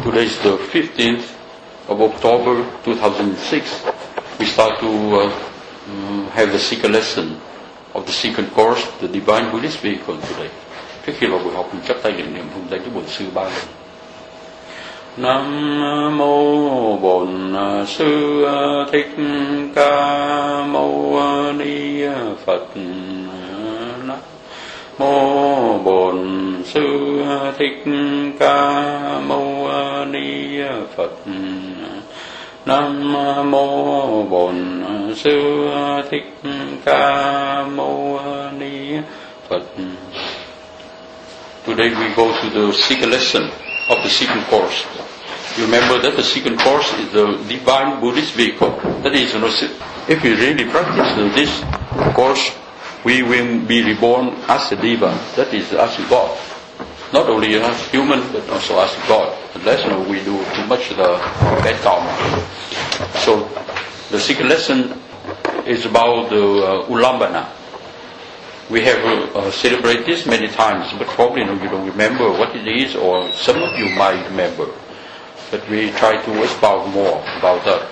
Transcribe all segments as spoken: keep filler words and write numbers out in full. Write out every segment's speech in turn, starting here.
Today is the fifteenth of October two thousand six. We start to uh, um, have the second lesson of the second course, the Divine Buddhist Vehicle today. Trước khi vào buổi học, mình chắp tay niệm niệm hùng danh Đức Bổn Sư ba lần. Nam mô Bổn Sư Thích Ca Mâu Ni Phật. Nam mô Bổn Sư Thích Ca Mâu Ni Phật. Nam mô Bổn Sư Thích Ca Mâu Ni Phật. Today we go to the second lesson of the second course. You remember that the second course is the Divine Buddhist Vehicle. That is, you know, if we really practice this course, we will be reborn as a Deva. That is, as a God. Not only as human, but also as a God. Unless, you know, we do too much of the bad karma. So, the second lesson is about the uh, Ulambana. We have uh, celebrated this many times, but probably, you know, you don't remember what it is, or some of you might remember. But we try to expound more about that.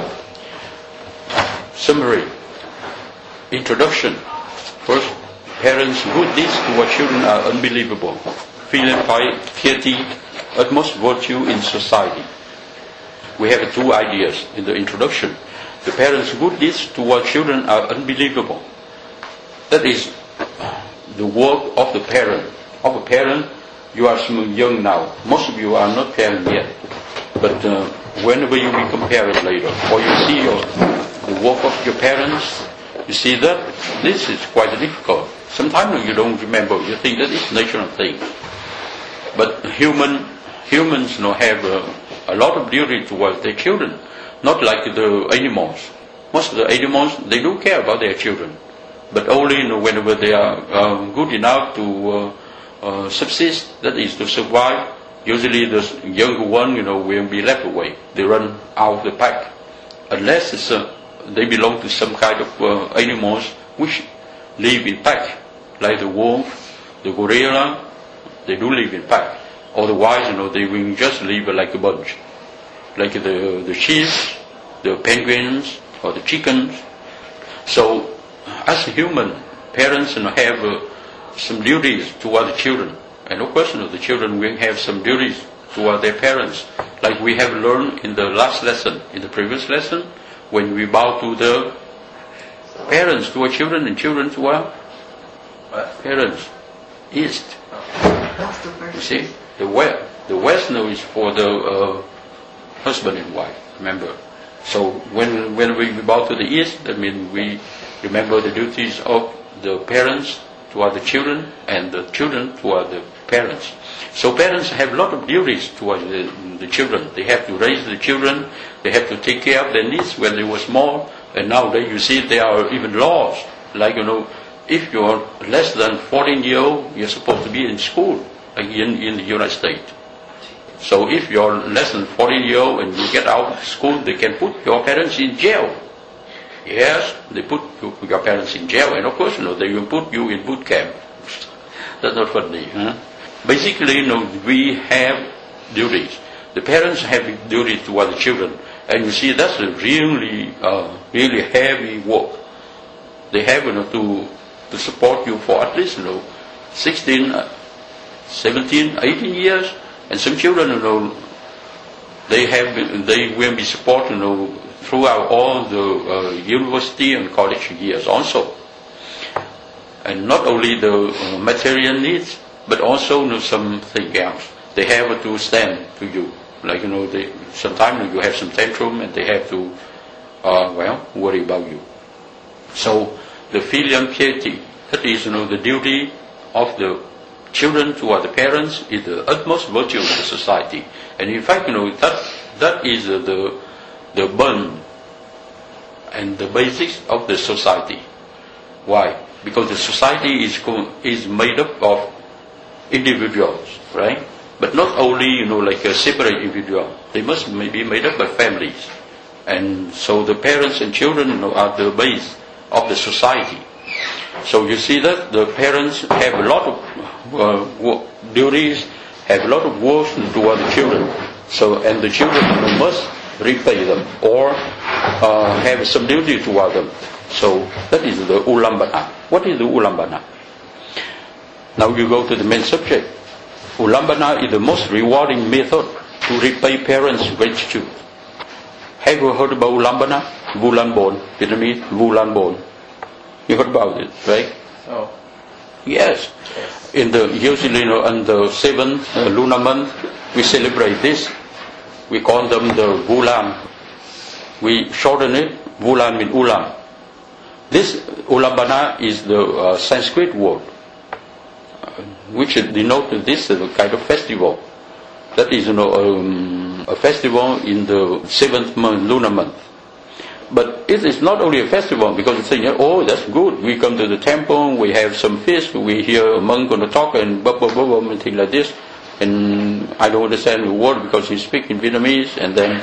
Summary. Introduction. First, parents' good deeds to our children are unbelievable. Filial piety, utmost virtue in society. We have two ideas in the introduction. The parents' good deeds to our children are unbelievable. That is the work of the parent. Of a parent, you are young now. Most of you are not parents yet. But uh, whenever you become parents later, or you see your, the work of your parents, you see that this is quite difficult. Sometimes you don't remember. You think that it's natural thing. But human humans, you know, have uh, a lot of duty towards their children, not like the animals. Most of the animals, they do care about their children, but only, you know, whenever they are um, good enough to uh, uh, subsist, that is to survive. Usually the younger one, you know, will be left away. They run out of the pack, unless it's, uh, they belong to some kind of uh, animals which live in pack, like the wolf, the gorilla. They do live in pack. Otherwise, you know, they will just live like a bunch, like the the sheep, the penguins, or the chickens. So, as a human, parents, you know, have uh, some duties toward the children. And of course, you know, the children will have some duties toward their parents. Like we have learned in the last lesson, in the previous lesson, when we bow to the parents, to our children, and children to our parents. East. You see? The west, the west now is for the uh, husband and wife, remember. So when when we bow to the east, that means we remember the duties of the parents toward the children, and the children toward the parents. So parents have a lot of duties toward the, the children. They have to raise the children, they have to take care of their needs when they were small, and nowadays you see there are even laws, like, you know, if you're less than fourteen years old, you're supposed to be in school, like in, in the United States. So if you're less than fourteen years old and you get out of school, they can put your parents in jail. Yes, they put your parents in jail, and of course, you know, they will put you in boot camp. That's not funny, huh? Basically, you know, we have duties. The parents have duties toward the children, and you see that's a really, uh, really heavy work. They have, you know, to to support you for at least, you know, sixteen, seventeen, eighteen years, and some children, you know, they have, they will be supported, you know, throughout all the uh, university and college years also. And not only the uh, material needs, but also, you know, something else. They have to stand to you. Like, you know, they, sometimes you have some tantrum and they have to, uh, well, worry about you. So, the filial piety, that is, you know, the duty of the children toward the parents, is the utmost virtue of the society. And in fact, you know, that that is uh, the the bone and the basics of the society. Why? Because the society is is made up of individuals, right? But not only, you know, like a separate individual. They must be made up by families. And so the parents and children, you know, are the base of the society. So you see that the parents have a lot of uh, duties, have a lot of work toward the children. So, and the children must repay them or uh, have some duty toward them. So that is the ulambana. What is the ulambana? Now you go to the main subject. Ulambana is the most rewarding method to repay parents' gratitude. Have you heard about ulambana? Vulanbon, Vietnamese, Vulanbon. You heard about it, right? Oh. Yes. In the usually, you know, on the seventh uh, lunar month, we celebrate this. We call them the Vulan. We shorten it. Vulan means ulam. This ulambana is the uh, Sanskrit word, uh, which denotes this uh, kind of festival. That is, you know, um, a festival in the seventh month, lunar month. But it is not only a festival because it's saying, oh, that's good. We come to the temple, we have some fish, we hear a monk going to talk and blah, blah, blah, blah, and things like this. And I don't understand the word because he speaks in Vietnamese. And then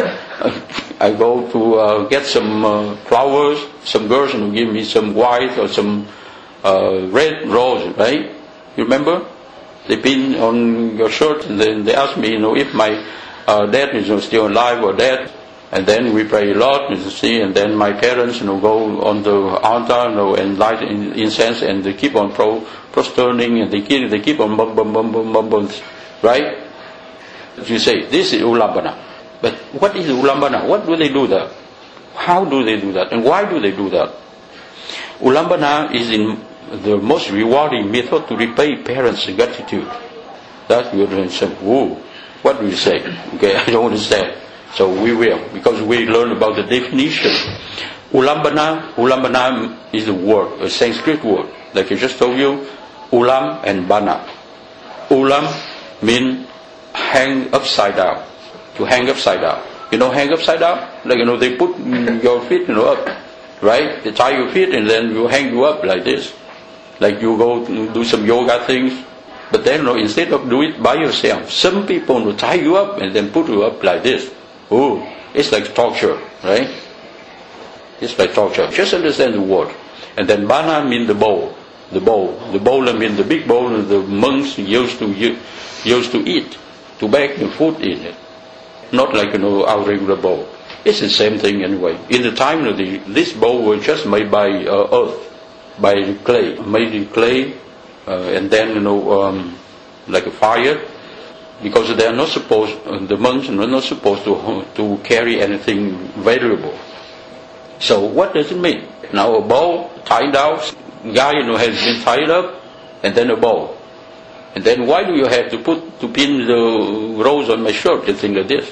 I go to uh, get some uh, flowers. Some girls will give me some white or some uh, red rose, right? You remember? They pin on your shirt and then they ask me, you know, if my uh, dad is still alive or dead. And then we pray a lot, you see, and then my parents, you know, go on the altar, you know, and light incense, and they keep on pro, prostrating, and they keep, they keep on bum bum bum bum bum bum, right? You say this is ulambana, but what is ulambana? What do they do that? How do they do that? And why do they do that? Ulambana is in the most rewarding method to repay parents' gratitude. That you don't say, whoa, what do you say? Okay, I don't understand. So we will, because we learn about the definition. Ulambana, ulambana is a word, a Sanskrit word. Like I just told you, ulam and bana. Ulam means hang upside down. To hang upside down. You know, hang upside down? Like, you know, they put your feet, you know, up. Right? They tie your feet and then you hang you up like this. Like you go to do some yoga things. But then, you know, instead of do it by yourself, some people will tie you up and then put you up like this. Oh, it's like torture, right? It's like torture. Just understand the word. And then bana means the bowl. The bowl. The bowl means the big bowl the monks used to used to eat, to bake the food in it. Not like, you know, our regular bowl. It's the same thing anyway. In the time of the, this bowl was just made by uh, earth, by clay, made in clay, uh, and then, you know, um, like a fire. Because they are not supposed, the monks are not supposed to to carry anything valuable. So what does it mean? Now a bowl tied down, guy, you know, has been tied up, and then a bowl. And then why do you have to put to pin the rose on my shirt and things like this?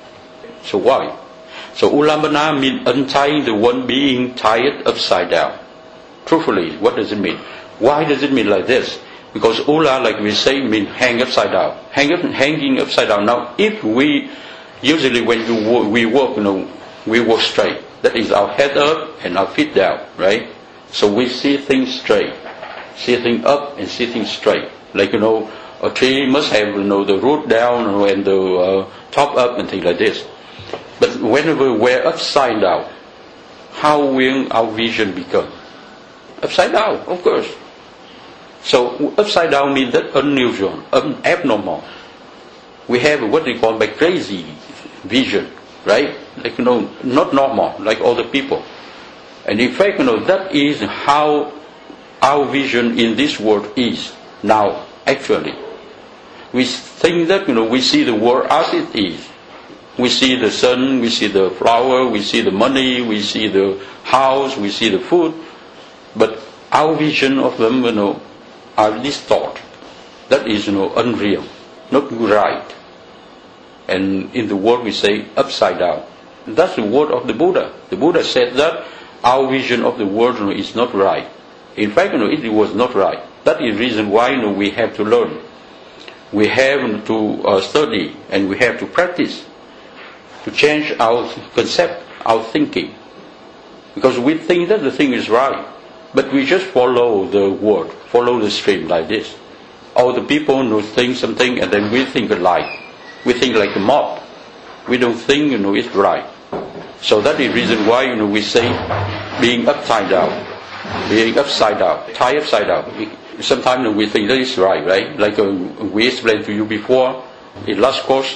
So why? So ulambana means untying the one being tied upside down. Truthfully, what does it mean? Why does it mean like this? Because ula, like we say, means hang upside down. Hang up, hanging upside down. Now, if we, usually when you work, we work, you know, we work straight. That is our head up and our feet down, right? So we see things straight. See things up and see things straight. Like, you know, a tree must have, you know, the root down and the uh, top up and things like this. But whenever we're upside down, how will our vision become? Upside down, of course. So upside down means that unusual, un- abnormal. We have what they call by crazy vision, right? Like, you know, not normal, like other people. And in fact, you know, that is how our vision in this world is now, actually. We think that, you know, we see the world as it is. We see the sun, we see the flower, we see the money, we see the house, we see the food. But our vision of them, you know, are distorted. That is, you know, unreal, not right. And in the word we say upside down. That's the word of the Buddha. The Buddha said that our vision of the world, you know, is not right. In fact, you know, it was not right. That is the reason why, you know, we have to learn. We have to uh, study and we have to practice to change our concept, our thinking. Because we think that the thing is right. But we just follow the word, follow the stream like this. All the people know think something and then we think alike. We think like a mob. We don't think, you know, it's right. So that is the reason why, you know, we say being upside down. Being upside down, tie upside down. Sometimes, you know, we think that is right, right? Like uh, we explained to you before in last course,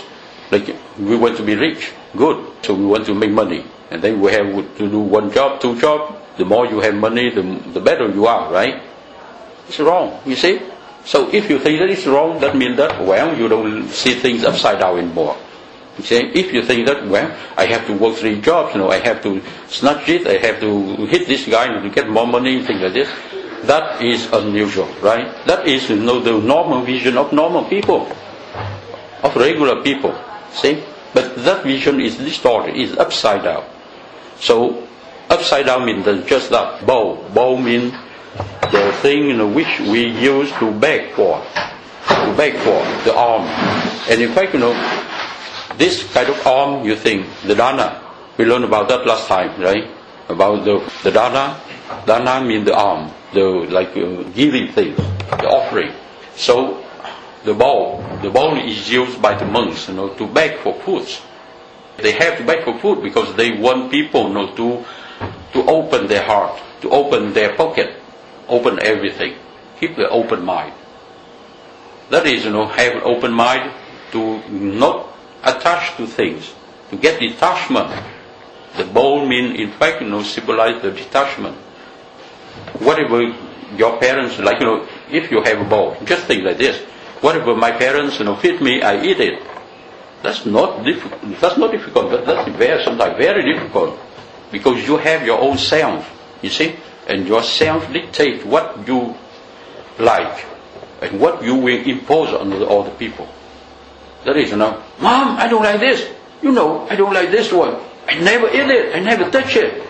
Like we want to be rich, good, so we want to make money, and then we have to do one job, two jobs. The more you have money, the, the better you are, right? It's wrong, you see. So if you think that it's wrong, that means that, well, you don't see things upside down anymore. You see, if you think that, well, I have to work three jobs, you know, I have to snatch it, I have to hit this guy to get more money, things like this, that is unusual, right? That is, you know, the normal vision of normal people, of regular people, see? But that vision is distorted, is upside down. So, upside down means just that, bow. Bow means the thing, you know, which we use to beg for, to beg for, the arm. And in fact, you know, this kind of arm, you think, the dana, we learned about that last time, right? About the, the dana. Dana means the arm, the like uh, giving things, the offering. So the bowl, the bowl is used by the monks, you know, to beg for food. They have to beg for food because they want people, you know, to to open their heart, to open their pocket, open everything, keep the open mind. That is, you know, have an open mind to not attach to things, to get detachment. The bowl means, in fact, you know, symbolize the detachment. Whatever your parents, like, you know, if you have a bowl, just think like this. Whatever my parents, you know, feed me, I eat it. That's not difficult. That's not difficult, but that's very, sometimes very difficult, because you have your own self, you see, and your self dictates what you like and what you will impose on the other people. That is, you know, Mom, I don't like this. You know, I don't like this one. I never eat it. I never touch it.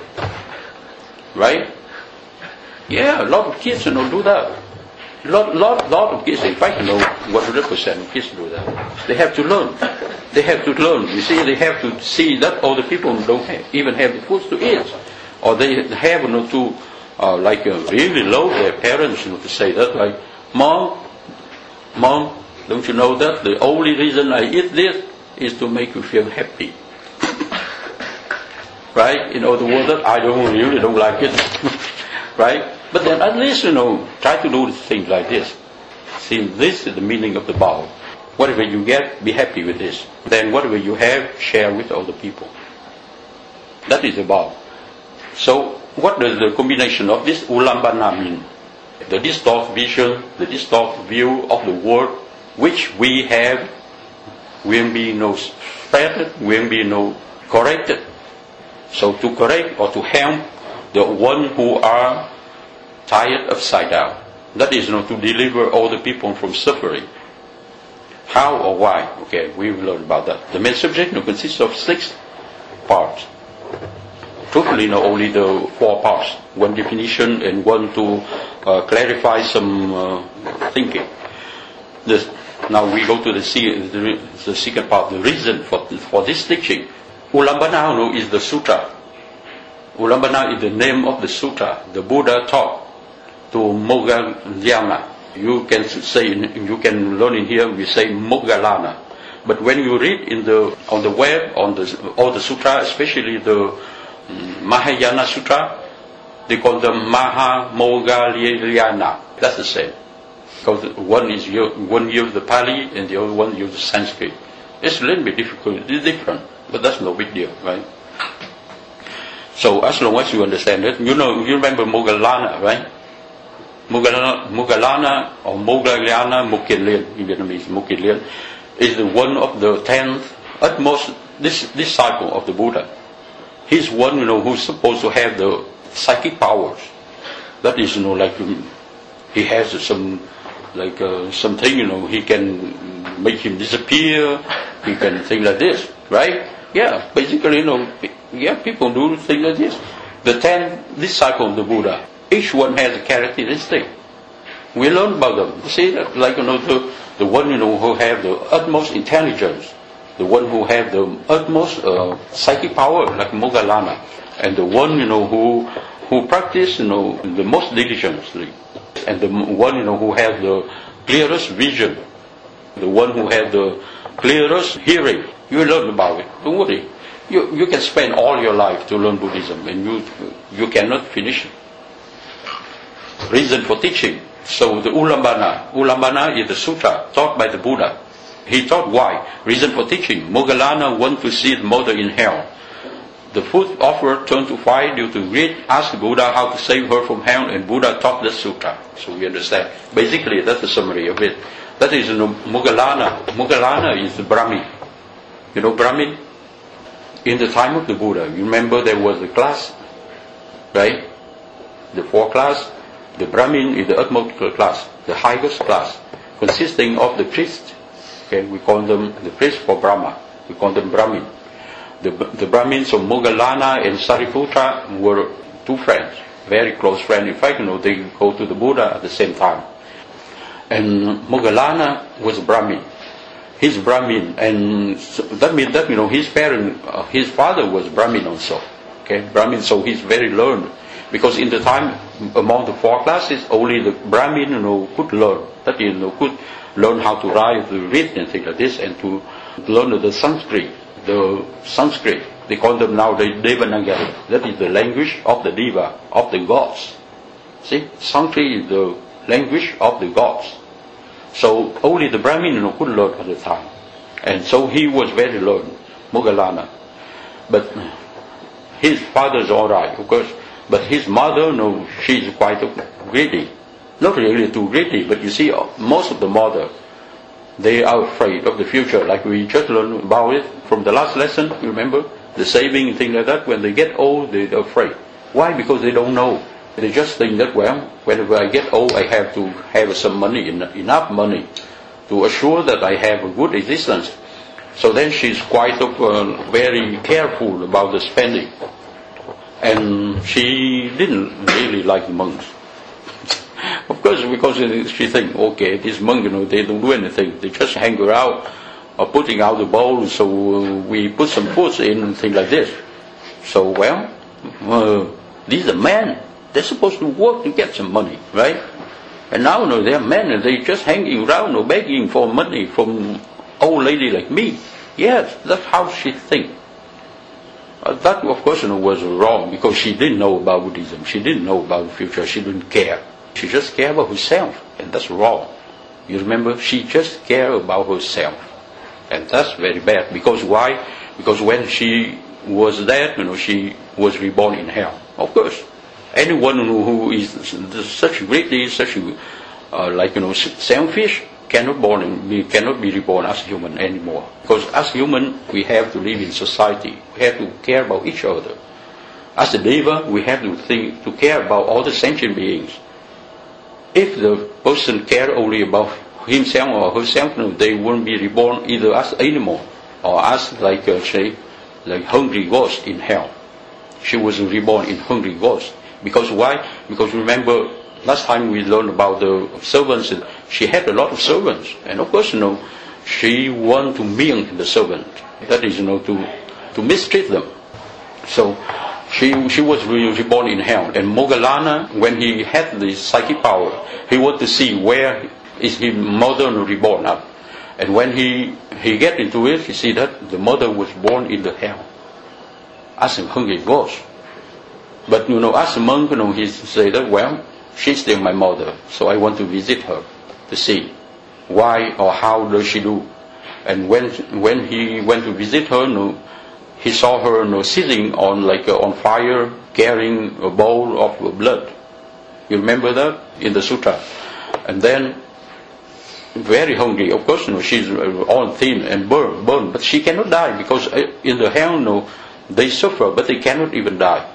Right? Yeah, a lot of kids, you know, do that. Lot, lot, lot of kids, in fact, you know, one hundred percent of kids do that. They have to learn. They have to learn. You see, they have to see that other people don't have, even have the food to eat, or they have, you know, to uh, like uh, really love their parents, you know, to say that, like, Mom, Mom, don't you know that the only reason I eat this is to make you feel happy? Right? In other words, that I don't really don't like it. Right? But then at least, you know, try to do things like this. See, this is the meaning of the bow. Whatever you get, be happy with this. Then whatever you have, share with other people. That is the bow. So, what does the combination of this ulambana mean? The distorted vision, the distorted view of the world, which we have, will be no spread, will be no corrected. So to correct or to help the one who are tired upside down, that is, you know, to deliver all the people from suffering. How or why? Okay, we will learn about that. The main subject, you know, consists of six parts. Truthfully, you know, only the four parts. One definition and one to uh, clarify some uh, thinking. This, now we go to the, the, the second part, the reason for, for this teaching. Ulambana, you know, is the sutra. Ulambana is the name of the sutra. The Buddha taught to Moggallana. You can say, you can learn in here, we say Moggallana. But when you read in the on the web, on the all the sutra, especially the um, Mahayana Sutra, they call them Mahamoggallana. That's the same. Because one is one uses the Pali and the other one uses Sanskrit. It's a little bit difficult, it's different, but that's no big deal, right? So as long as you understand it, you know, you remember Moggallana, right? Moggallana, Moggallana or Moggallana Mukilin in Vietnamese, Mukilin is the one of the tenth utmost this disciple of the Buddha. He's one, you know, who's supposed to have the psychic powers. That is, you know, like he has some, like uh, something, you know, he can make him disappear. He can think like this, right? Yeah, basically, you know, yeah, people do things like this. The ten disciples of the Buddha, each one has a characteristic. We learn about them. You see, like, you know, the, the one, you know, who have the utmost intelligence, the one who have the utmost uh, psychic power, like Moggallana, and the one, you know, who who practice, you know, the most diligently, and the one, you know, who have the clearest vision, the one who have the clearest hearing. You learn about it. Don't worry. You you can spend all your life to learn Buddhism, and you you cannot finish it. Reason for teaching. So the Ulambana, Ulambana is the sutra taught by the Buddha. he thought why. Reason for teaching. Moggallana wanted to see the mother in hell. The food offerer turned to fire due to greed, asked Buddha how to save her from hell, and Buddha taught the sutta. So we understand. Basically, that's the summary of it. That is, you know, Moggallana. Moggallana is the Brahmin. You know Brahmin? In the time of the Buddha, you remember there was a class, right? The four class. The Brahmin is the utmost class, the highest class, consisting of the priests. Okay, we call them the priests for Brahma. We call them Brahmin. The, the Brahmins of Moggallana and Sariputra were two friends, very close friends. In fact, you know, they go to the Buddha at the same time. And Moggallana was a Brahmin. He's Brahmin, and so that means that, you know, his parent, uh, his father was Brahmin also. Okay, Brahmin, so he's very learned. Because in the time, among the four classes, only the Brahmin, you know, could learn. That is, you know, could learn how to write, to read, and things like this, and to learn the Sanskrit. The Sanskrit, they call them now the Devanagari. That is the language of the Deva, of the gods. See, Sanskrit is the language of the gods. So only the Brahmin, you know, could learn at the time. And so he was very learned, Moggallana. But his father's alright, of course. But his mother, no, she's quite greedy. Not really too greedy, but you see, most of the mother, they are afraid of the future, like we just learned about it from the last lesson, you remember? The saving and things like that. When they get old, they're afraid. Why? Because they don't know. They just think that, well, whenever I get old, I have to have some money, enough money, to assure that I have a good existence. So then she's quite uh, very careful about the spending. And she didn't really like the monks. Of course, because she thinks, okay, these monks, you know, they don't do anything. They just hang around, or putting out the bowl, so we put some foods in and things like this. So, well, uh, these are men. They're supposed to work to get some money, right? And now, you know, they're men and they're just hanging around or begging for money from old lady like me. Yes, that's how she thinks. Uh, that, of course, you know, was wrong, because she didn't know about Buddhism. She didn't know about the future. She didn't care. She just cared about herself, and that's wrong. You remember? She just cared about herself, and that's very bad. Because why? Because when she was there, you know, she was reborn in hell. Of course, anyone who is such greatly, such uh, like, you know, selfish, cannot born in, we cannot be reborn as human anymore. Because as human, we have to live in society. We have to care about each other. As a Deva, we have to think, to care about all the sentient beings. If the person care only about himself or herself, no, they won't be reborn either as animal or as, like, uh, say, like hungry ghost in hell. She was reborn in hungry ghost. Because why? Because remember, last time we learned about the servants. She had a lot of servants, and of course, you know, she wanted to milk the servant. That is, you know, to to mistreat them. So she she was reborn in hell. And Moggallana, when he had the psychic power, he wanted to see where is his mother reborn at. And when he he get into it, he see that the mother was born in the hell as a hungry ghost. But, you know, as a monk, you know, he say that, well, she's still my mother, so I want to visit her to see why or how does she do. And when when he went to visit her, you know, he saw her, you know, sitting on like uh, on fire, carrying a bowl of blood. You remember that in the sutra? And then, very hungry, of course, you know, she's all thin and burned, burned, but she cannot die, because in the hell, you know, they suffer, but they cannot even die.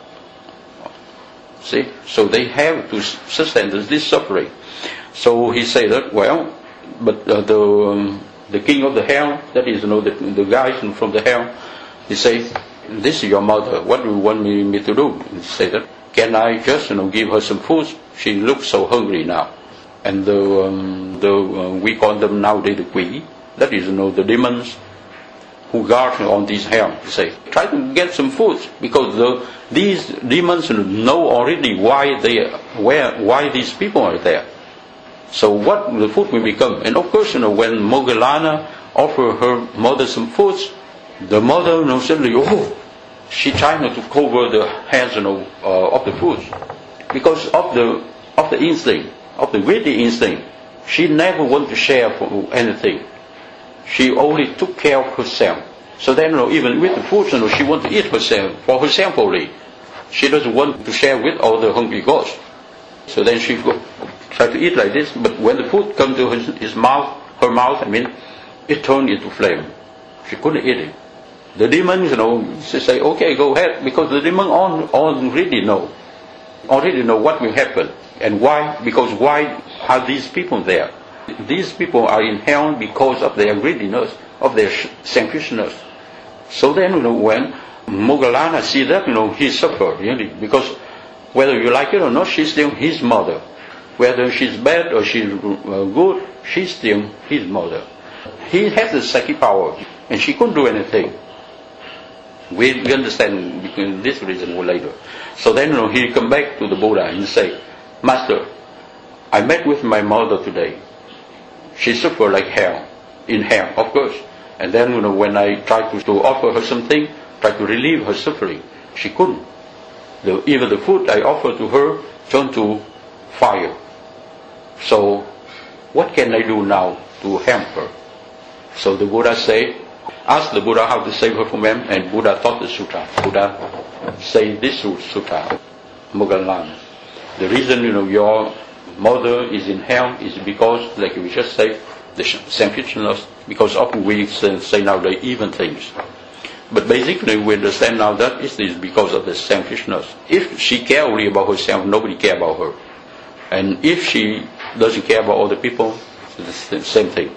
See, so they have to sustain this suffering. So he said that, well, but uh, the um, the king of the hell, that is, you know, the, the guys from the hell, he say, this is your mother. What do you want me, me to do? He said that, can I just, you know, give her some food? She looks so hungry now. And the um, the uh, we call them nowadays the quỷ. That is, you know, the demons who guard on this hell. He say, try to get some food, because the these demons know already why they where why these people are there. So what the food will become. And of course, you know, when Moggallana offered her mother some food, the mother, you know, suddenly, oh, she tried to cover the hands, you know, uh, of the food, because of the of the instinct, of the greedy instinct. She never wanted to share for anything. She only took care of herself. So then, you know, even with the food, you know, she wants to eat herself, for herself only. She doesn't want to share with all the hungry ghosts. So then she go, try to eat like this, but when the food comes to his, his mouth, her mouth, I mean, it turned into flame. She couldn't eat it. The demons, you know, she say, okay, go ahead, because the demons all, already know, already know what will happen. And why? Because why are these people there? These people are in hell because of their greediness, of their selfishness. So then, you know, when Moggallana see that, you know, he suffered, really, because whether you like it or not, she's still his mother. Whether she's bad or she's uh, good, she's still his mother. He has the psychic power, and she couldn't do anything. We, we understand this reason later. So then, you know, he come back to the Buddha and say, Master, I met with my mother today. She suffered like hell, in hell, of course. And then, you know, when I tried to, to offer her something, tried to relieve her suffering, she couldn't. The, even the food I offered to her turned to fire. So, what can I do now to help her? So the Buddha said, ask the Buddha how to save her from them, and Buddha taught the sutra. Buddha say this sutra, Moggallana. The reason, you know, your mother is in hell is because, like we just said, the selfishness, because often we say now the even things. But basically we understand now that it is because of the selfishness. If she cares only about herself, nobody cares about her. And if she doesn't care about other people, it's the same thing.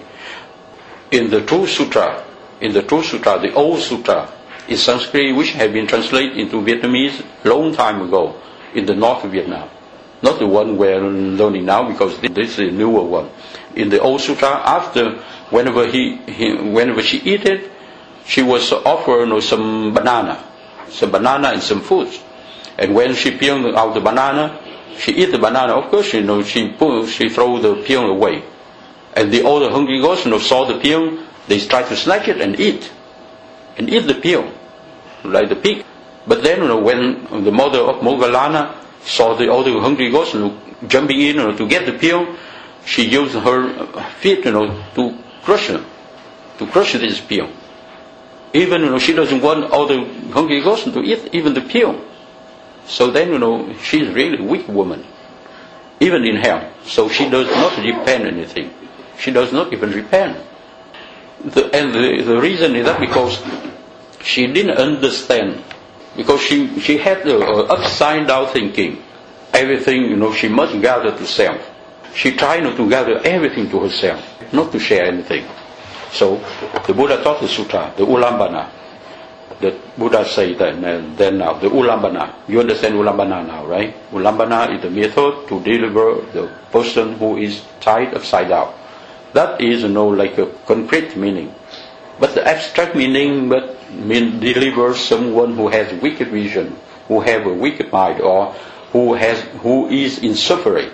In the true sutra, in the true sutra, the old sutra, in Sanskrit, which had been translated into Vietnamese long time ago, in the north of Vietnam. Not the one we're learning now, because this is a newer one. In the old sutra, after, whenever he, he whenever she eat it, she was offered, you know, some banana, some banana and some fruits. And when she peeled out the banana, she eat the banana. Of course, you know, she pull, she throw the peel away. And the other hungry ghosts, you know, saw the peel, they tried to snatch it and eat, and eat the peel, like the pig. But then, you know, when the mother of Moggallana saw the other hungry ghosts, you know, jumping in, you know, to get the peel, she used her feet, you know, to crush them, to crush this peel. Even, you know, she doesn't want all the hungry ghosts to eat even the peel. So then, you know, she's really a weak woman, even in hell. So she does not repent anything. She does not even repent. The, and the, the reason is that because she didn't understand, because she, she had the uh, upside down thinking. Everything, you know, she must gather to self. She tried not to gather everything to herself, not to share anything. So the Buddha taught the sutra, the Ulambana. The Buddha said that, and then now, the Ulambana. You understand Ulambana now, right? Ulambana is the method to deliver the person who is tied upside down. That is, you know, like a concrete meaning. But the abstract meaning but mean deliver someone who has wicked vision, who have a wicked mind, or who has who is in suffering.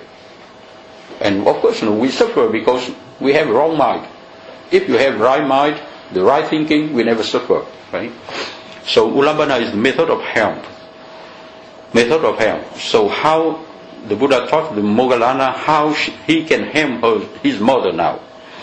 And of course, you know, we suffer because we have wrong mind. If you have right mind, the right thinking, we never suffer, right? So Ulambana is the method of help. Method of help. So how the Buddha taught the Moggallana how she, he can help her, his mother now.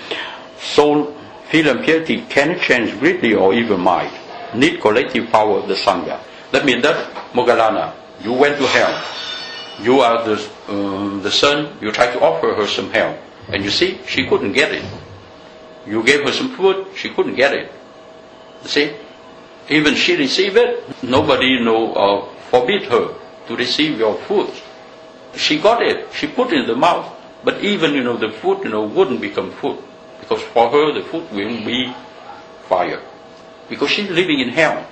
Soul, feel and piety can change greatly or even mind. Need collective power of the Sangha. That means that Moggallana, you went to hell. You are the um, the son. You try to offer her some help, and you see she couldn't get it. You gave her some food, she couldn't get it. You see, even she received it. Nobody, you know, uh, forbid her to receive your food. She got it. She put it in the mouth, but even, you know, the food, you know, wouldn't become food, because for her the food will be fire, because she's living in hell.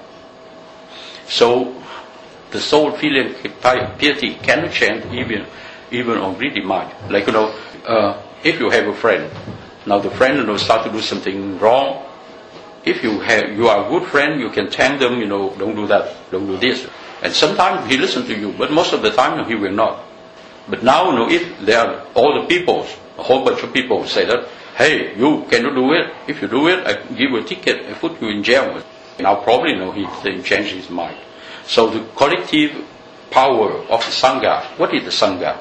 So the soul feeling piety cannot change even even on greedy mind. Like, you know, uh, if you have a friend, now the friend, you know, start to do something wrong. If you have you are a good friend, you can tell them, you know, don't do that, don't do this. And sometimes he listens to you, but most of the time he will not. But now, you know, if there are all the people, a whole bunch of people say that, hey, you cannot do it. If you do it, I give you a ticket, I put you in jail. Now probably, you know, he changed his mind. So the collective power of the Sangha. What is the Sangha?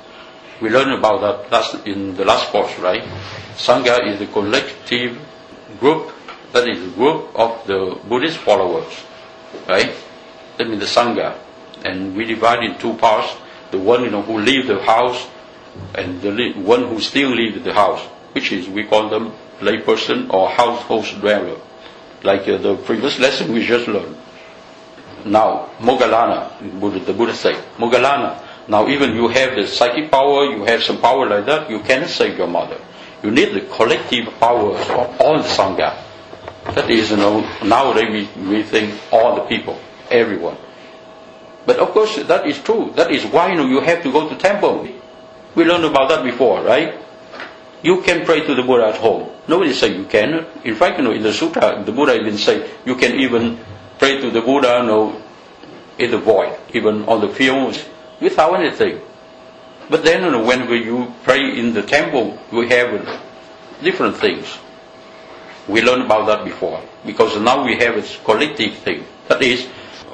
We learned about that last, in the last course, right? Sangha is the collective group, that is a group of the Buddhist followers, right? That means the Sangha. And we divide in two parts. The one, you know, who leave the house, and the li- one who still live the house, which is, we call them layperson or household dweller. Like uh, the previous lesson we just learned. Now, Moggallana, Buddha, the Buddha said, Moggallana, now even you have the psychic power, you have some power like that, you cannot save your mother. You need the collective powers of all the Sangha. That is, you know, nowadays we, we think all the people, everyone. But of course, that is true. That is why, you know, you have to go to temple. We learned about that before, right? You can pray to the Buddha at home. Nobody say you cannot. In fact, you know, in the Sutta, the Buddha even say you can even pray to the Buddha, you know, in the void, even on the fields, without anything. But then, you know, when we, you pray in the temple, we have different things. We learned about that before, because now we have a collective thing. That is,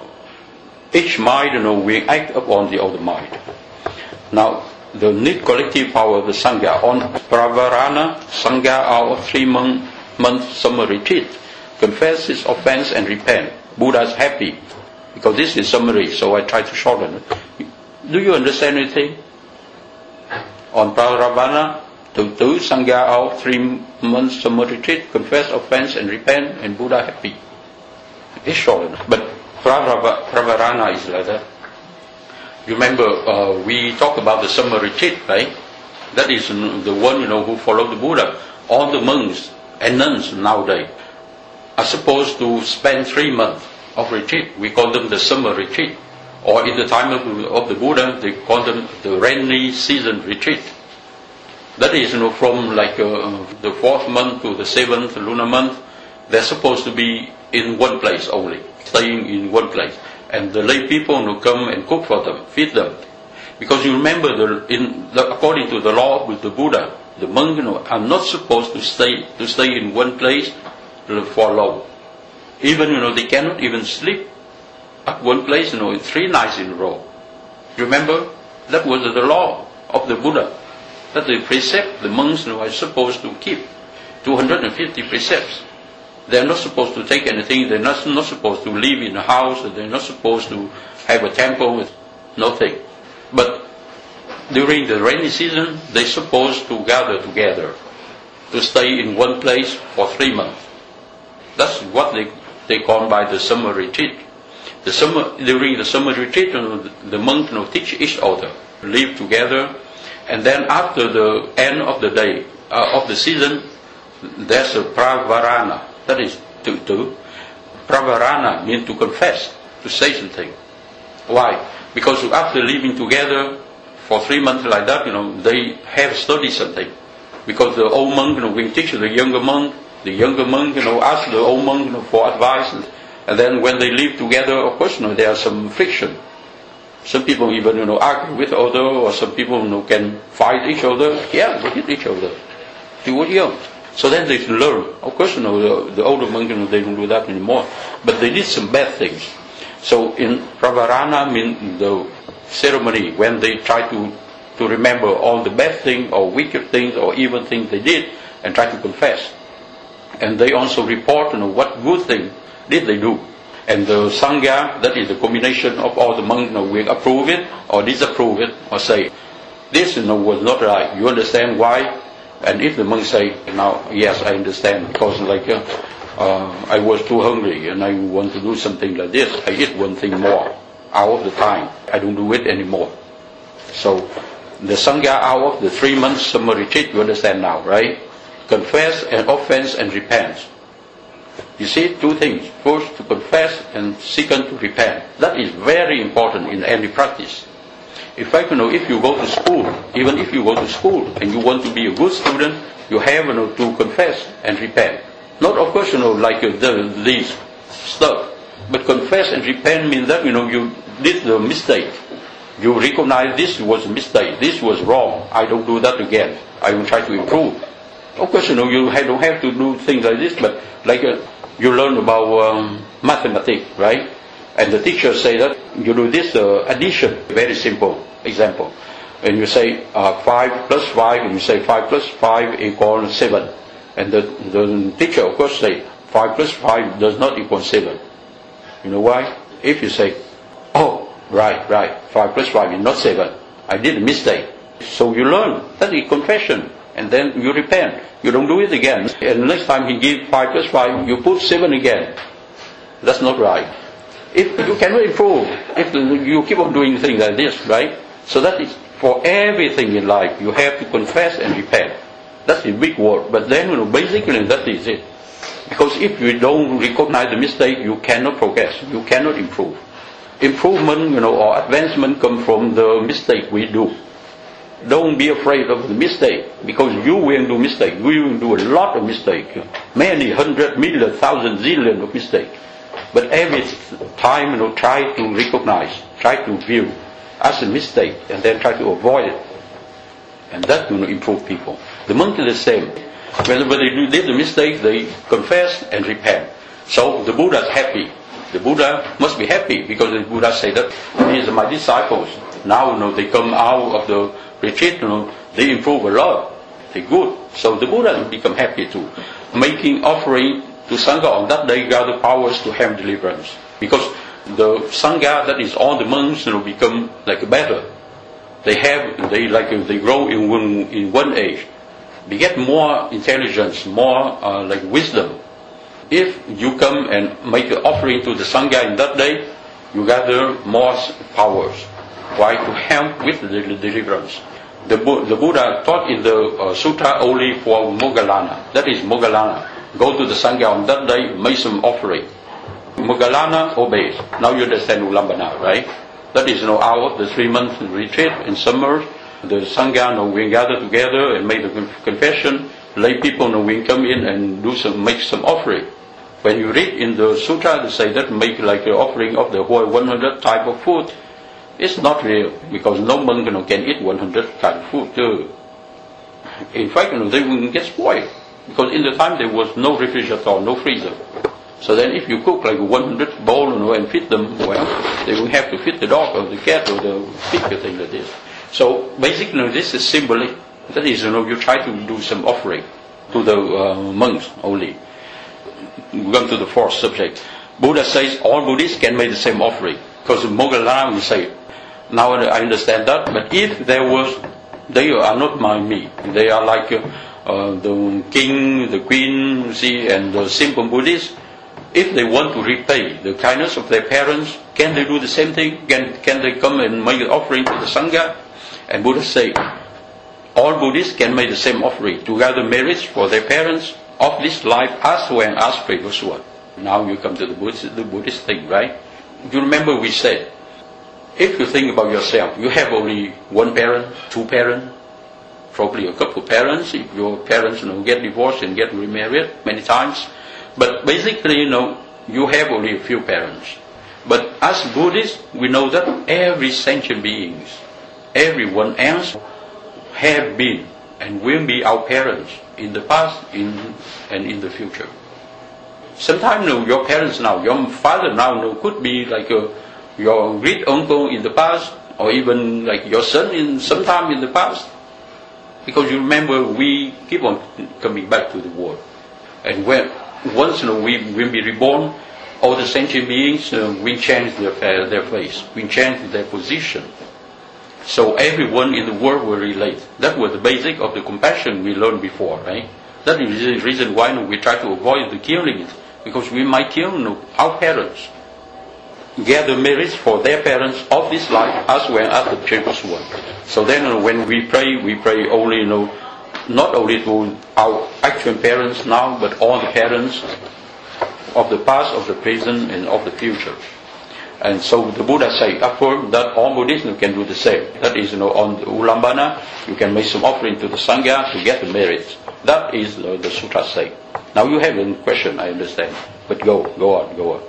each mind, you know, we act upon the other mind. Now, the need collective power of the Sangha. On Pravarana, Sangha, our three-month month summer retreat, confess his offense and repent. Buddha is happy, because this is summary, so I try to shorten it. Do you understand anything? On Pravarana, the two Sangha, our three-month summer retreat, confess offense and repent, and Buddha happy. It's shortened, but Pravarana is like that. You remember, uh, we talked about the summer retreat, right? That is the one, you know, who followed the Buddha. All the monks and nuns nowadays are supposed to spend three months of retreat. We call them the summer retreat. Or in the time of, of the Buddha, they call them the rainy season retreat. That is, you know, from like uh, the fourth month to the seventh lunar month, they're supposed to be in one place only, staying in one place. And the lay people, you know, come and cook for them, feed them. Because you remember, the, in the, according to the law with the Buddha, the monks, you know, are not supposed to stay to stay in one place for long. Even, you know, they cannot even sleep at one place, you know, in three nights in a row. Remember, that was the law of the Buddha. That the precept the monks, you know, are supposed to keep. two hundred fifty precepts. They're not supposed to take anything. They're not, not supposed to live in a house. They're not supposed to have a temple with nothing. But during the rainy season, they're supposed to gather together to stay in one place for three months. That's what they they call by the summer retreat. The summer during the summer retreat, you know, the, the monks, you know, teach each other, live together, and then after the end of the day uh, of the season, there's a pravarana. That is to, to pravarana means to confess, to say something. Why? Because after living together for three months like that, you know, they have studied something. Because the old monk, you know, will teach the younger monk, the younger monk, you know, ask the old monk, you know, for advice, and, and then when they live together, of course, you know, there are some friction. Some people even, you know, argue with other, or some people, you know, can fight each other. Yeah, they hit each other. They were young. So then they learn. Of course, you know, the, the older monks, you know, they don't do that anymore. But they did some bad things. So in Pravarana means the ceremony when they try to, to remember all the bad things or wicked things or evil things they did and try to confess. And they also report, you know, what good thing did they do. And the Sangha, that is the combination of all the monks, you know, will approve it or disapprove it or say, this, you know, was not right. You understand why? And if the monk say, now, yes, I understand, because like uh, uh, I was too hungry and I want to do something like this, I eat one thing more out of the time. I don't do it anymore. So the Sangha out of the three months summer retreat, you understand now, right? Confess and offense and repent. You see, two things. First, to confess, and second, to repent. That is very important in any practice. In fact, you know, if you go to school, even if you go to school and you want to be a good student, you have, you know, to confess and repent. Not, of course, you know, like uh, the, these stuff, but confess and repent means that, you know, you did the mistake. You recognize this was a mistake, this was wrong, I don't do that again, I will try to improve. Of course, you know, you don't have to do things like this, but like uh, you learn about um, mathematics, right? And the teacher say that you do this uh, addition, very simple example. And you say uh, five plus five, and you say five plus five equals seven. And the, the teacher, of course, say, five plus five does not equal seven. You know why? If you say, oh, right, right, five plus five is not seven. I did a mistake. So you learn. That is confession. And then you repent. You don't do it again. And next time he gives five plus five, you put seven again. That's not right. If you cannot improve, if you keep on doing things like this, right? So that is for everything in life. You have to confess and repent. That's a big word. But then, you know, basically that is it. Because if you don't recognize the mistake, you cannot progress. You cannot improve. Improvement, you know, or advancement come from the mistake we do. Don't be afraid of the mistake, because you will do mistake. We will do a lot of mistake. Many hundred, million, thousand, zillion of mistake. But every time, you know, try to recognize, try to view as a mistake, and then try to avoid it. And that will improve people. The monk is the same. Whenever they do, did the mistake, they confess and repent. So the Buddha is happy. The Buddha must be happy, because the Buddha said that these are my disciples. Now, you know, they come out of the retreat, you know, they improve a lot. They're good. So the Buddha will become happy too. Making offering to Sangha on that day gather powers to have deliverance. Because the Sangha, that is all the monks, you know, become like better. They have, they like, they grow in one, in one age. They get more intelligence, more uh, like wisdom. If you come and make an offering to the Sangha in that day, you gather more powers. Why? To help with the deliverance. The, the Buddha taught in the uh, sutra only for Moggallana. That is Moggallana. Go to the Sangha on that day, make some offering. Moggallana obeys. Now you understand Ulambana, right? That is, you know, out of the three months retreat in summer, the Sangha, you know, we gather together and make the confession. Lay people, you know, we come in and do some, make some offering. When you read in the sutra, they say that make like an offering of the whole one hundred type of food. It's not real, because no monk, you know, can eat one hundred kind of food too. In fact, you know, they will get spoiled, because in the time there was no refrigerator, no freezer. So then if you cook like one hundred bowl, you know, and feed them, well, they will have to feed the dog or the cat or the pig or thing like this. So basically, you know, this is symbolic. That is, you know, you try to do some offering to the uh, monks only. We come to the fourth subject. Buddha says all Buddhists can make the same offering. Because in Moggallana we say, now I understand that, but if there was, they are not my me. They are like uh, uh, the king, the queen, see, and the simple Buddhists. If they want to repay the kindness of their parents, can they do the same thing? Can, can they come and make an offering to the Sangha? And Buddha say, all Buddhists can make the same offering to gather merits for their parents of this life as well as previous one. Now you come to the Buddhist, the Buddhist thing, right? You remember we said, if you think about yourself, you have only one parent, two parents, probably a couple of parents, if your parents, you know, get divorced and get remarried many times. But basically, you know, you have only a few parents. But as Buddhists, we know that every sentient beings, everyone else have been and will be our parents in the past in, and in the future. Sometimes, you know, your parents now, your father now, you know, could be like a, your great uncle in the past, or even like your son in sometime in the past. Because you remember, we keep on coming back to the world. And when once, you know, we will be reborn, all the sentient beings, uh, we change their, uh, their face, we change their position. So everyone in the world will relate. That was the basic of the compassion we learned before, right? That is the reason why, you know, we try to avoid the killing it, because we might kill, you know, our parents, gather merits for their parents of this life as well as the previous one. So then, you know, when we pray, we pray only, you know, not only to our actual parents now, but all the parents of the past, of the present, and of the future. And so the Buddha say, affirm that all Buddhists can do the same. That is, you know, on the Ulambana, you can make some offering to the Sangha to get the merits. That is uh, the sutra say. Now you have a question, I understand. But go, go on, go on.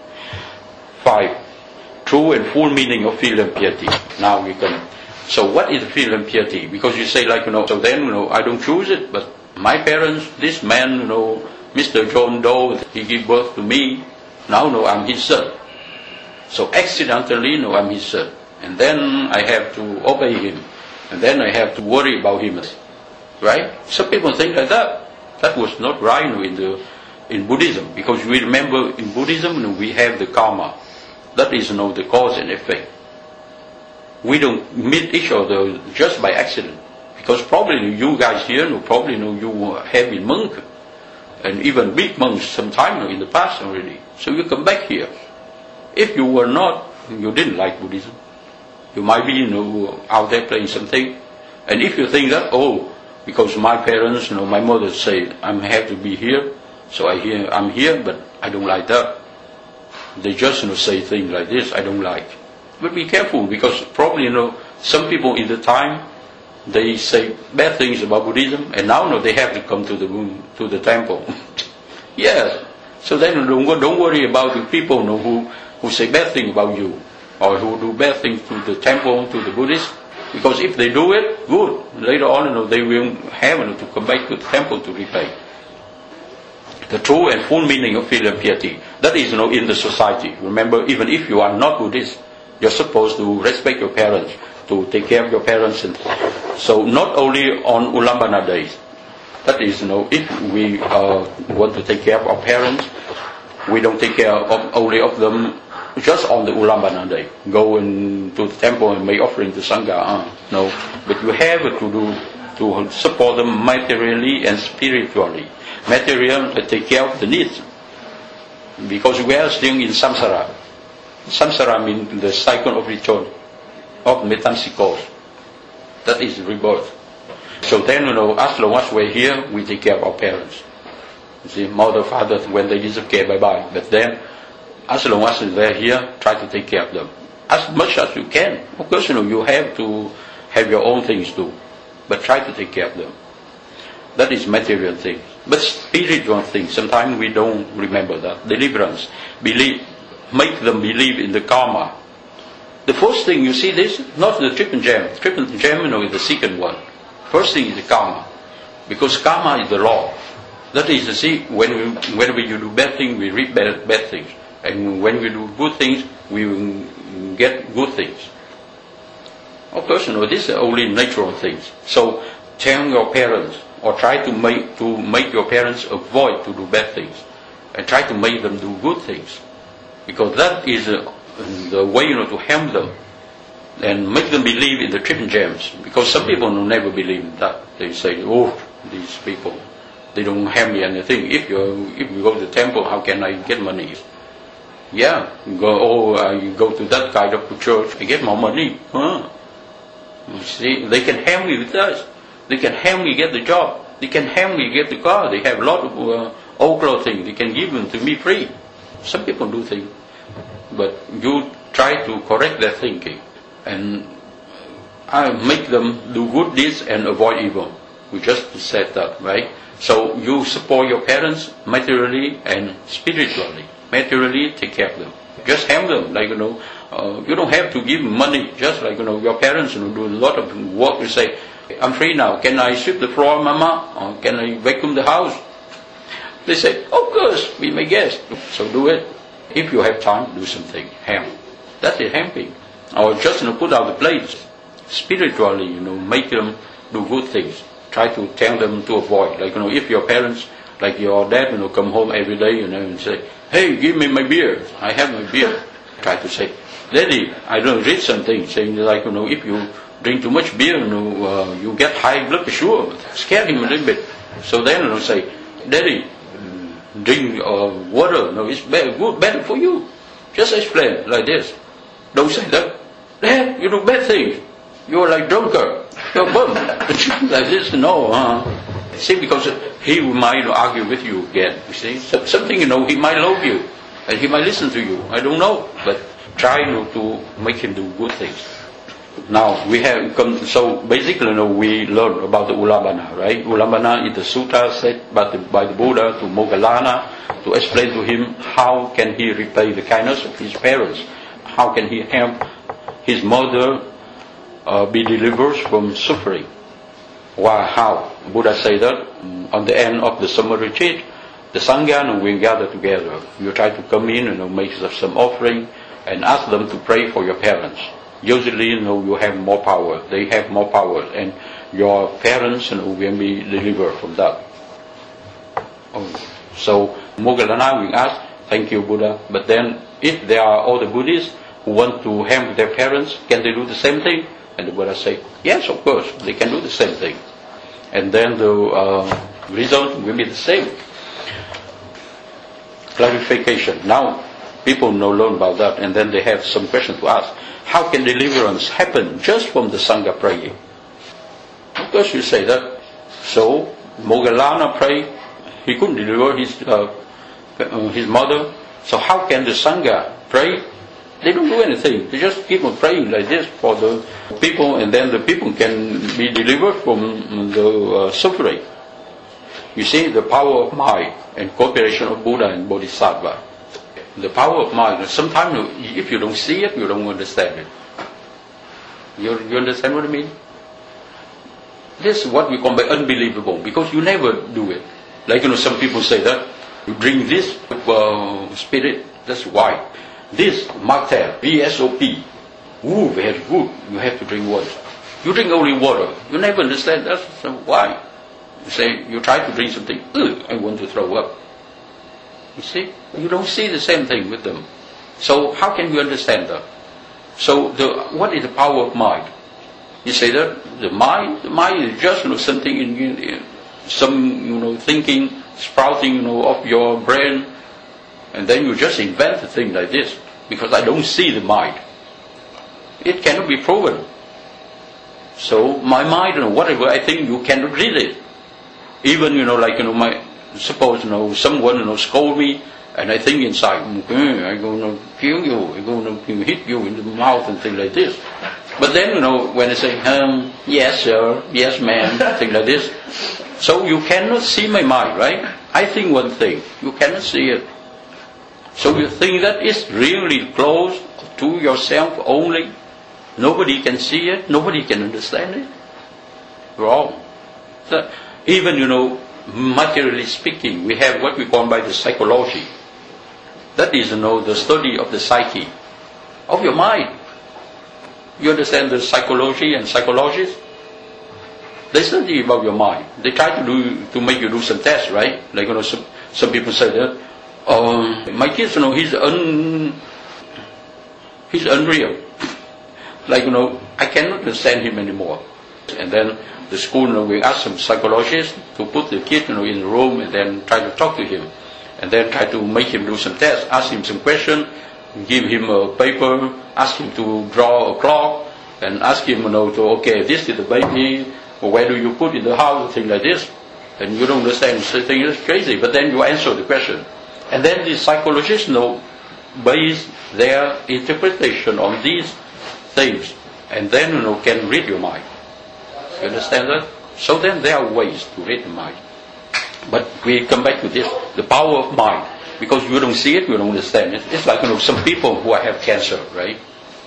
Five, true and full meaning of filial piety. Now we can. So what is filial piety? Because you say, like, you know, so then, you know, I don't choose it, but my parents, this man, you know, Mister John Doe, he gave birth to me. Now, you know, I'm his son. So accidentally, you know, I'm his son. And then I have to obey him. And then I have to worry about him. Right? Some people think like that. That was not right you know, in the in Buddhism, because we remember in Buddhism you know, we have the karma. That is you know, the cause and effect. We don't meet each other just by accident, because probably you guys here you know, probably you, know, you have been monk and even big monks sometime you know, in the past already. So you come back here. If you were not, you didn't like Buddhism. You might be you know, out there playing something. And if you think that, oh, because my parents, you know, my mother said, I have to be here, so I hear, I'm here, but I don't like that. They just you know, say things like this, I don't like. But be careful, because probably, you know, some people in the time, they say bad things about Buddhism, and now you know, they have to come to the room, to the temple. Yes. So then you know, don't worry about the people you know, who, who say bad things about you, or who do bad things to the temple, to the Buddhists. Because if they do it, good. Later on, you know, they will have you know, to come back to the temple to repay. The true and full meaning of filial piety, that is, you know, in the society. Remember, even if you are not Buddhist, you're supposed to respect your parents, to take care of your parents. And so, not only on Ulambana days. That is, you know, if we uh, want to take care of our parents, we don't take care of, only of them just on the Ulambana day, go in to the temple and make offering to Sangha. Uh, no, but you have to do to support them materially and spiritually. Material to take care of the needs, because we are still in samsara. Samsara means the cycle of return, of metempsychosis. That is rebirth. So then, you know, as long as we're here, we take care of our parents. You see, mother, father, when they disappear, bye bye. But then, as long as they're here, try to take care of them as much as you can. Of course, you know, you have to have your own things too, but try to take care of them. That is material things. But spiritual things, sometimes we don't remember that. Deliverance, believe, make them believe in the karma. The first thing, you see this, not the triple gem. Triple gem, you know, is the second one. First thing is the karma, because karma is the law. That is, you see, when we, whenever you do bad things, we reap bad, bad things. And when we do good things, we will get good things. Of course, you know, these are only natural things. So, tell your parents, or try to make to make your parents avoid to do bad things, and try to make them do good things, because that is uh, the way you know to help them, and make them believe in the triple gems. Because some people will never believe in that. They say, "Oh, these people, they don't help me anything. If you if you go to the temple, how can I get money?" Yeah, go. Oh, I go to that kind of church, I get more money. Huh? You see, they can help me with that. They can help me get the job. They can help me get the car. They have a lot of uh, old clothing. They can give them to me free. Some people do things. But you try to correct their thinking. And I make them do good deeds and avoid evil. We just said that, right? So you support your parents materially and spiritually. Materially, take care of them. Just help them. Like, you know, uh, you don't have to give them money. Just like, you know, your parents you know, do a lot of work. You say, I'm free now. Can I sweep the floor, Mama? Or can I vacuum the house? They say, of course, be my guest. So do it. If you have time, do something. Help. That is helping. Or just, you know, put out the plates. Spiritually, you know, make them do good things. Try to tell them to avoid. Like, you know, if your parents, like your dad, you know, come home every day, you know, and say, hey, give me my beer. I have my beer. Try to say, Daddy, I don't read something saying like, you know, if you drink too much beer, you know, uh, you get high blood pressure. Scare him a little bit. So then, you know, say, Daddy, drink uh, water. No, it's better, good, better for you. Just explain like this. Don't say that. Dad, you do bad things. You're like drunkard. You're bum. Like this, no. Uh. See, because he might argue with you again. You see, so, something, you know, he might love you, and he might listen to you. I don't know, but try, you know, to make him do good things. Now we have come. So basically, you know, we learn about the Ulambana, right? Ulambana is the sutta said by the, by the Buddha to Moggallana to explain to him how can he repay the kindness of his parents, how can he help his mother uh, be delivered from suffering. Why? How? Buddha said that on the end of the summer retreat, the Sangha will gather together. You try to come in and you know, make some offering and ask them to pray for your parents. Usually, you know, you have more power. They have more power, and your parents, you know, will be delivered from that. Oh. So Moggallana will ask, thank you, Buddha. But then, if there are other Buddhists who want to help their parents, can they do the same thing? And the Buddha say, yes, of course, they can do the same thing. And then the uh, result will be the same. Clarification. Now, people know learn about that, and then they have some question to ask. How can deliverance happen just from the Sangha praying? Of course, you say that. So, Moggallana prayed, he couldn't deliver his uh, his mother. So how can the Sangha pray? They don't do anything. They just keep on praying like this for the people, and then the people can be delivered from the uh, suffering. You see, the power of mind and cooperation of Buddha and Bodhisattva. The power of mind, sometimes if you don't see it, you don't understand it. You, you understand what I mean? This is what we call by unbelievable, because you never do it. Like, you know, some people say that you drink this uh, spirit, that's why. This, Martel, V S O P, ooh, very good, you have to drink water. You drink only water, you never understand that's why. You say, you try to drink something, ugh, I want to throw up. You see, you don't see the same thing with them. So how can you understand that? So the, what is the power of mind? You say that the mind, the mind is just, you know, something in, in some, you know, thinking, sprouting, you know, of your brain, and then you just invent a thing like this, because I don't see the mind. It cannot be proven. So my mind, you know, whatever I think, you cannot read it. Even, you know, like, you know, my, suppose, you know, someone, you know, scold me, and I think inside, mm, I'm going to kill you, I'm going to hit you in the mouth and things like this. But then, you know, when I say, um, yes sir, yes ma'am, things like this, so you cannot see my mind, right? I think one thing, you cannot see it. So you think that it's really close to yourself only, nobody can see it, nobody can understand it? Wrong. So, even, you know, materially speaking, we have what we call by the psychology. That is, you know, the study of the psyche, of your mind. You understand the psychology and psychologists? They study about your mind. They try to do to make you do some tests, right? Like, you know, some, some people say that, um, my kids, you know, he's un, he's unreal. Like, you know, I cannot understand him anymore. And then the school, you know, we ask some psychologists to put the kid, you know, in the room and then try to talk to him, and then try to make him do some tests, ask him some questions, give him a paper, ask him to draw a clock, and ask him, you know, to, okay, this is the baby, where do you put in the house, thing like this, and you don't understand, so think it's crazy, but then you answer the question. And then the psychologists, you know, base their interpretation on these things, and then, you know, can read your mind. You understand that? So then there are ways to read the mind. But we come back to this, the power of mind. Because you don't see it, you don't understand it. It's like, you know, some people who have cancer, right?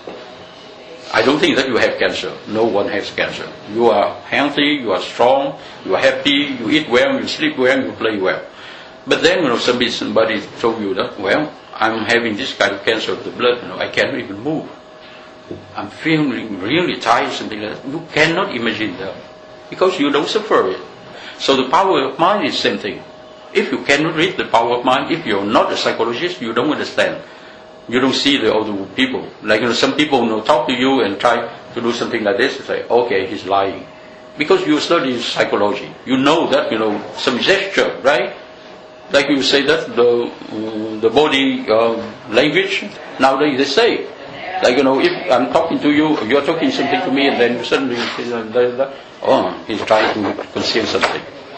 I don't think that you have cancer. No one has cancer. You are healthy, you are strong, you are happy, you eat well, you sleep well, you play well. But then, you know, somebody, somebody told you that, well, I'm having this kind of cancer of the blood, you know, I cannot even move. I'm feeling really tired, something like that. You cannot imagine that, because you don't suffer it. So the power of mind is the same thing. If you cannot read the power of mind, if you're not a psychologist, you don't understand. You don't see the other people. Like, you know, some people, you know, talk to you and try to do something like this, and say, okay, he's lying. Because you study psychology. You know that, you know, some gesture, right? Like you say that, the, uh, the body uh, language, nowadays they say, like, you know, if I'm talking to you, you're talking something to me, and then you suddenly say, oh, he's trying to conceal something.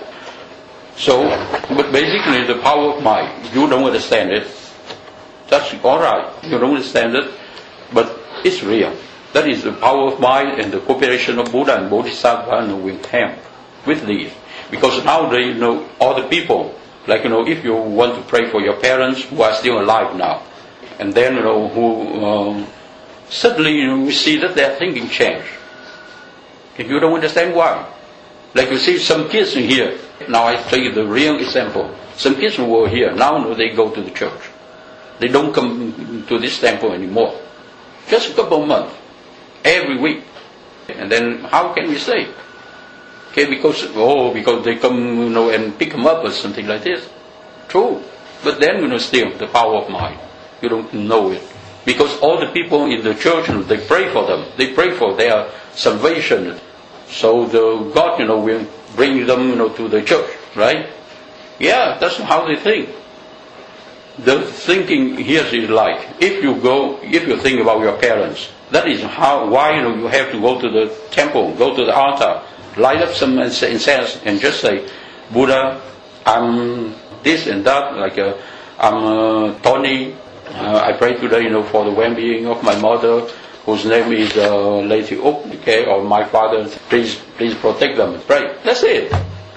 So, but basically the power of mind, you don't understand it. That's alright, you don't understand it, but it's real. That is the power of mind and the cooperation of Buddha and Bodhisattva, and with him, with these. Because nowadays, you know, all the people, like, you know, if you want to pray for your parents who are still alive now, and then, you know, who, um, suddenly, you know, we see that their thinking change. If you don't understand why. Like you see some kids in here. Now I tell you the real example. Some kids who were here, now you know, they go to the church. They don't come to this temple anymore. Just a couple of months. Every week. And then how can we say? Okay, because, oh, because they come, you know, and pick them up or something like this. True. But then, you know, still, the power of mind. You don't know it. Because all the people in the church, you know, they pray for them. They pray for their salvation. So the God, you know, will bring them, you know, to the church, right? Yeah, that's how they think. The thinking here is like, if you go, if you think about your parents, that is how, why, you know, you have to go to the temple, go to the altar, light up some incense and just say, Buddha, I'm this and that, like uh, I'm uh, Tony, uh, I pray today, you know, for the well-being of my mother, whose name is uh, Lady Oak, okay, or my father, please, please protect them, pray. That's it.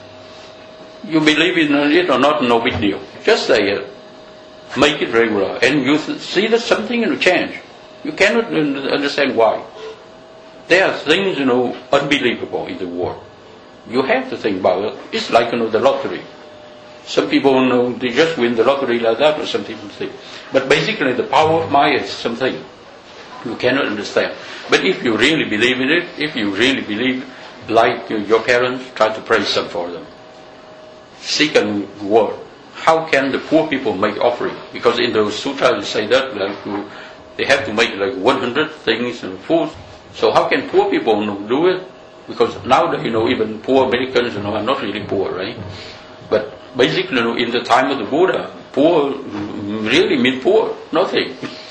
You believe in it or not, no big deal. Just say it. Make it regular. And you th- see that something will change. You cannot understand why. There are things, you know, unbelievable in the world. You have to think about it. It's like, you know, the lottery. Some people, you know, they just win the lottery like that, or some people think. But basically, the power of mind is something you cannot understand. But if you really believe in it, if you really believe, like your parents, try to pray some for them. Second word, how can the poor people make offering? Because in the sutra they say that like you, they have to make like one hundred things and food. So how can poor people, you know, do it? Because now that, you know, even poor Americans, you know, are not really poor, right? But basically, you know, in the time of the Buddha, poor really mean poor, nothing.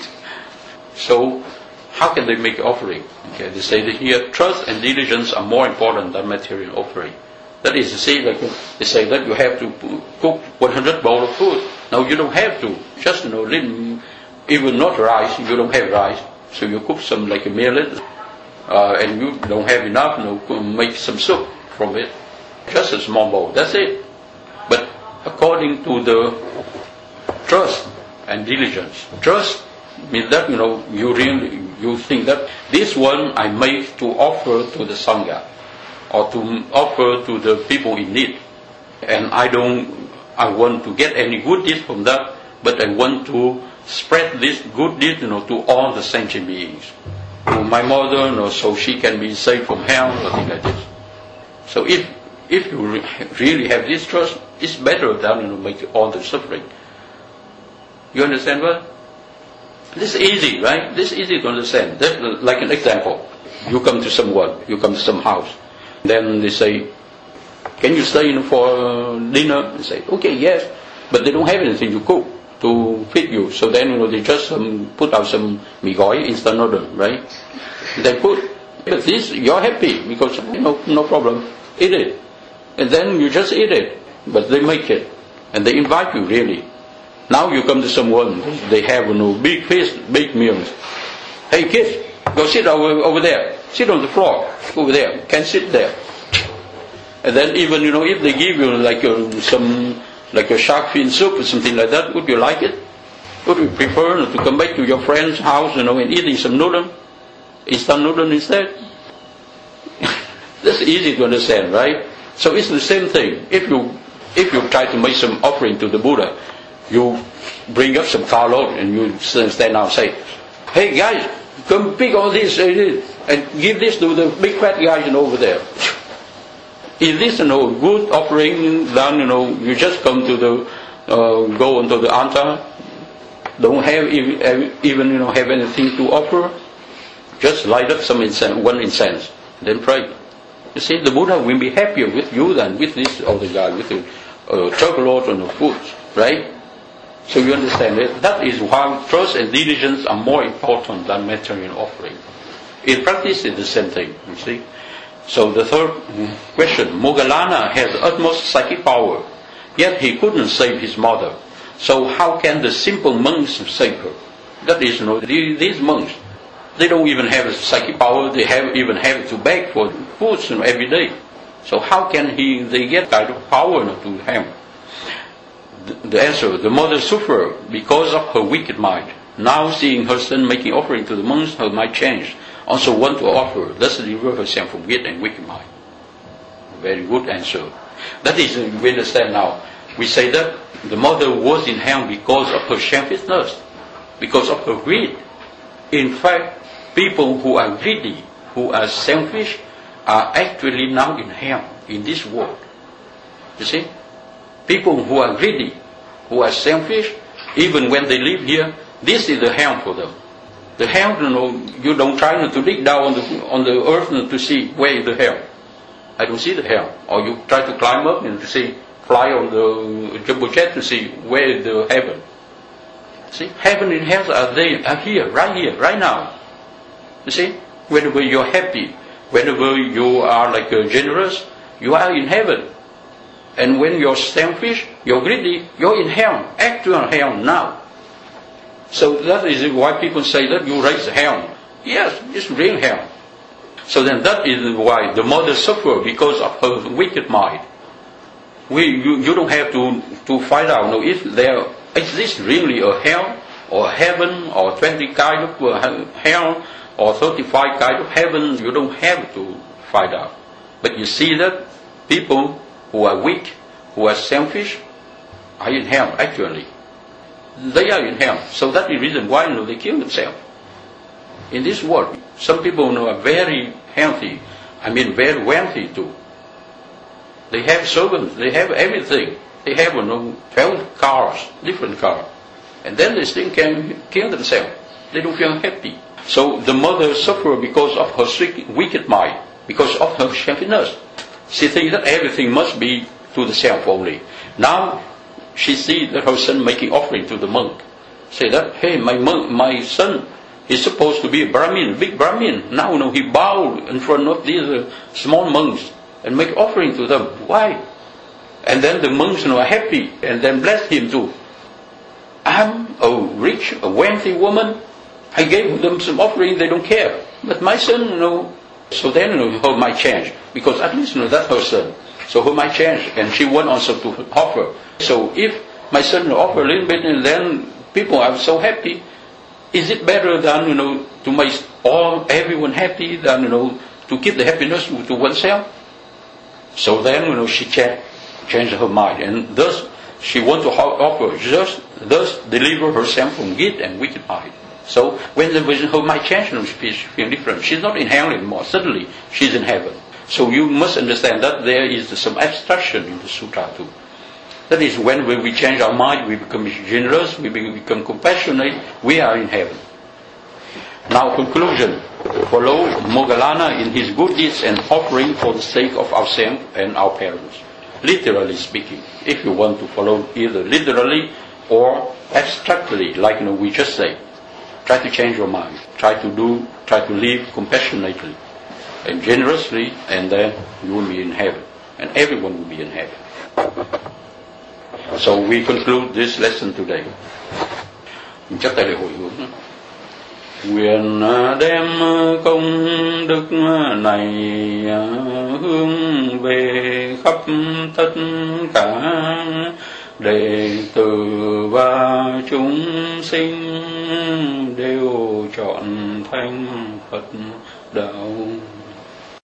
So how can they make offering? Okay, they say that here trust and diligence are more important than material offering. That is to say, like they say that you have to cook one hundred bowls of food. Now you don't have to. Just, you know, little, even not rice, you don't have rice. So you cook some like a millet, uh, and you don't have enough, you know, make some soup from it. Just a small bowl, that's it. But according to the trust and diligence, trust means that, you know, you really, you think that this one I make to offer to the Sangha, or to offer to the people in need. And I don't, I want to get any good deed from that, but I want to spread this good deed, you know, to all the sentient beings. To my mother, you know, so she can be saved from hell, or something like this. So if, if you re- really have this trust, it's better than, you know, make all the suffering. You understand what? This is easy, right? This is easy to understand. That's like an example. You come to someone, you come to some house. Then they say, can you stay in for dinner? They say, okay, yes. But they don't have anything to cook to feed you. So then, you know, they just um, put out some mì gói, instant noodle, right? They put, but this, you're happy because, you know, no problem. Eat it. And then you just eat it. But they make it. And they invite you, really. Now you come to someone, they have, you know, big feast, big meals. Hey kids, go sit over, over there. Sit on the floor, over there. Can sit there. And then even, you know, if they give you like a, some, like a shark fin soup or something like that, would you like it? Would you prefer, you know, to come back to your friend's house, you know, and eating some noodle? Instant noodle instead? That's easy to understand, right? So it's the same thing. If you, if you try to make some offering to the Buddha, you bring up some carload and you stand out and say, hey guys, come pick all this and give this to the big fat guys, you know, over there. Is this, you know, good offering? Then, you know, you just come to the, uh, go onto the altar, don't have even, even, you know, have anything to offer, just light up some incense, one incense, then pray. You see, the Buddha will be happier with you than with this other guy, with the uh, chocolate and the food, right? So you understand it. That is why trust and diligence are more important than material offering. In practice, it's the same thing, you see. So the third question, Moggallana has utmost psychic power, yet he couldn't save his mother. So how can the simple monks save her? That is, you know, these monks, they don't even have psychic power, they have even have to beg for food, you know, every day. So how can he, they get kind of power, you know, to him? The answer, the mother suffered because of her wicked mind. Now seeing her son making offering to the monks, her mind changed. Also want to offer, thus deliver herself from wicked and wicked mind. Very good answer. That is, we understand now. We say that the mother was in hell because of her selfishness, because of her greed. In fact, people who are greedy, who are selfish, are actually now in hell, in this world. You see? People who are greedy, who are selfish, even when they live here, this is the hell for them. The hell, you know, you don't try to dig down on the, on the earth to see where is the hell. I don't see the hell. Or you try to climb up and to see, fly on the jumbo jet to see where is the heaven. See, heaven and hell are there, are here, right here, right now. You see, whenever you're happy, whenever you are like uh, generous, you are in heaven. And when you're selfish, you're greedy, you're in hell, actual hell now. So that is why people say that you raise hell. Yes, it's real hell. So then that is why the mother suffered because of her wicked mind. We, you, you don't have to, to find out no, if there exists really a hell, or heaven, or twenty kind of hell, or thirty-five kind of heaven. You don't have to find out. But you see that people who are weak, who are selfish, are in hell actually. They are in hell. So that's the reason why you know, they kill themselves. In this world, some people you know, are very healthy, I mean very wealthy too. They have servants, they have everything. They have you know, twelve cars, different cars. And then they still can kill themselves. They don't feel happy. So the mother suffers because of her sick, wicked mind, because of her selfishness. She thinks that everything must be to the self only. Now she sees that her son making offering to the monk. Say that, hey, my monk, my son is supposed to be a Brahmin, big Brahmin. Now you know, he bowed in front of these uh, small monks and make offering to them. Why? And then the monks you know, are happy and then bless him too. I'm a rich, a wealthy woman. I gave them some offering, they don't care. But my son, you know, so then you know, her might change. Because at least you know, that's her son. So her might change. And she wants also to offer. So if my son you know, offer a little bit and then people are so happy, is it better than, you know, to make all, everyone happy than, you know, to keep the happiness to oneself? So then, you know, she changed, changed her mind. And thus, she wants to offer, just, thus deliver herself from guilt and wicked mind. So when the her mind changes, she feels different. She's not in hell anymore. Suddenly, she's in heaven. So you must understand that there is some abstraction in the sutra too. That is when we change our mind, we become generous, we become compassionate, we are in heaven. Now conclusion. Follow Moggallana in his good deeds and offering for the sake of ourselves and our parents. Literally speaking. If you want to follow either literally or abstractly, like you know, we just say. Try to change your mind. Try to do, try to live compassionately and generously, and then you will be in heaven. And everyone will be in heaven. So we conclude this lesson today. Chắc tay lễ hội hướng. Nguyện đem công đức này hướng về khắp tất cả đệ tử và chúng sinh đều chọn thanh Phật đạo.